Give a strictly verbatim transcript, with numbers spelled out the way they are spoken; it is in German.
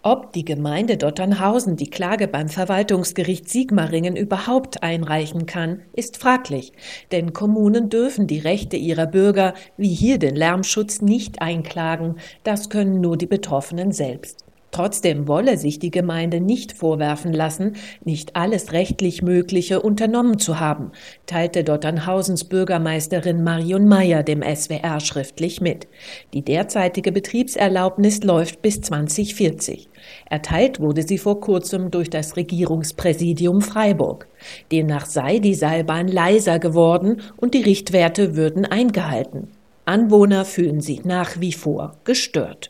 Ob die Gemeinde Dotternhausen die Klage beim Verwaltungsgericht Sigmaringen überhaupt einreichen kann, ist fraglich, denn Kommunen dürfen die Rechte ihrer Bürger, wie hier den Lärmschutz, nicht einklagen, das können nur die Betroffenen selbst. Trotzdem wolle sich die Gemeinde nicht vorwerfen lassen, nicht alles rechtlich Mögliche unternommen zu haben, teilte Dotternhausens Bürgermeisterin Marion Meyer dem S W R schriftlich mit. Die derzeitige Betriebserlaubnis läuft bis zwanzig vierzig. Erteilt wurde sie vor kurzem durch das Regierungspräsidium Freiburg. Demnach sei die Seilbahn leiser geworden und die Richtwerte würden eingehalten. Anwohner fühlen sich nach wie vor gestört.